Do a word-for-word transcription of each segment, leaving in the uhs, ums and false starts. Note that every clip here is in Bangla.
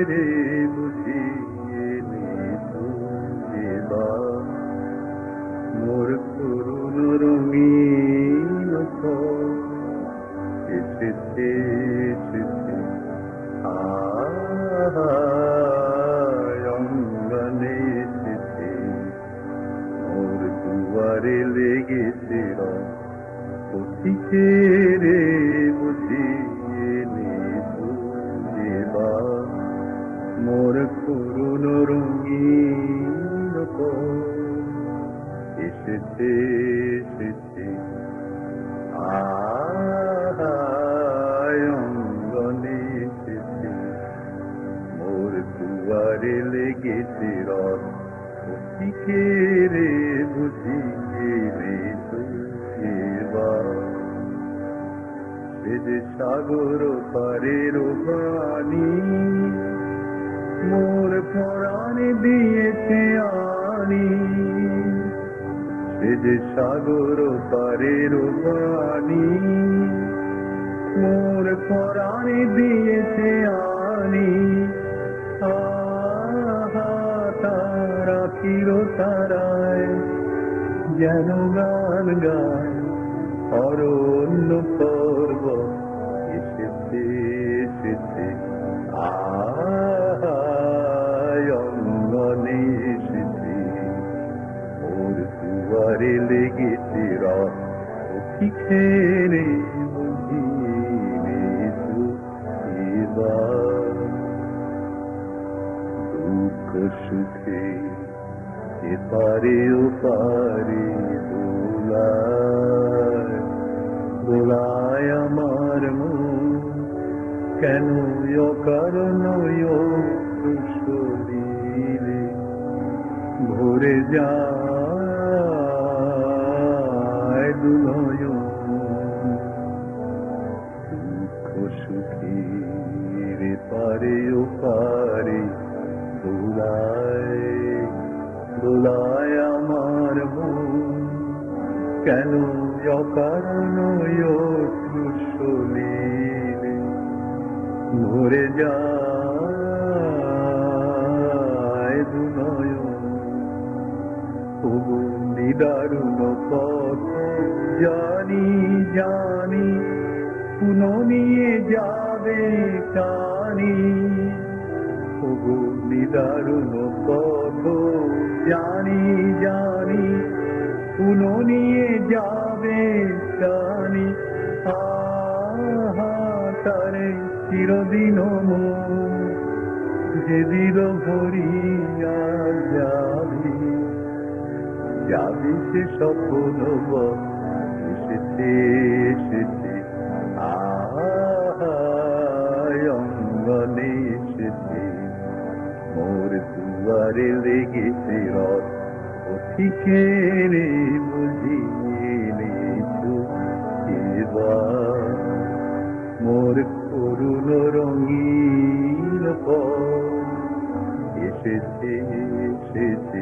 রে বুঝিয়ে নিবা মোর করুণ রঙিন ফল এসেছে এসেছে আয় অঙ্গনে এসেছে মোর দুয়ারে লেগেছে রং পথিকে রে বুঝিয়ে নিবা মোর করুণ রঙিন ফল এসেছে এসেছে আয় অঙ্গনে এসেছে মোর দুয়ারে লেগেছে রথ পথিকে রে বুঝিয়ে এবার সে যে সাগর পারের বাণী মোর পরাণে দিয়েছে আনি সে যে সাগর পারের বাণী মোর পরাণে দিয়েছে আনি আহা তারা কিরো তারায় যেন গান গায় অরণ্য পর্ব এসেছে এসেছে আয় অঙ্গনে এসেছে মোর দুয়ারে লেগেছে রথ পথিকে রে বুঝিয়ে এবার দুঃখ সুখে এপারে ওপারে দোলায় দোলায় আমার মন কেন অকারণ শরীরে ভরে যায় দুনয়ন দুঃখ সুখের পারে ওপারে দোলায় দোলায় আমার মন কেন অকারণ শরীরে ভরে যায় দুনয়ন নিদারুণ পথ জানি জানি পুনঃ নিয়ে যাবে টানি নিদারুণ পথ জানি জানি পুনঃ নিয়ে যাবে টানি আহা তারে চিরদিন যেদিন ভরিয়া যাবি যাবি সে স্বপ্ন এসেছে এসেছে আয় অঙ্গনে এসেছে মোর দুয়ারে লেগেছে রথ পথিকে রে বুঝিয়ে এবার মোর করুণ রঙিন ফল এসেছে এসেছে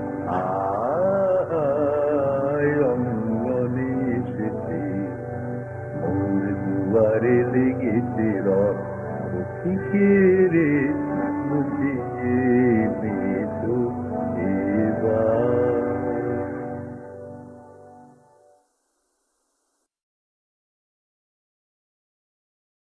আয় অঙ্গনে এসেছে মোর দুয়ারে লেগেছে রথ পথিকে রে বুঝিয়ে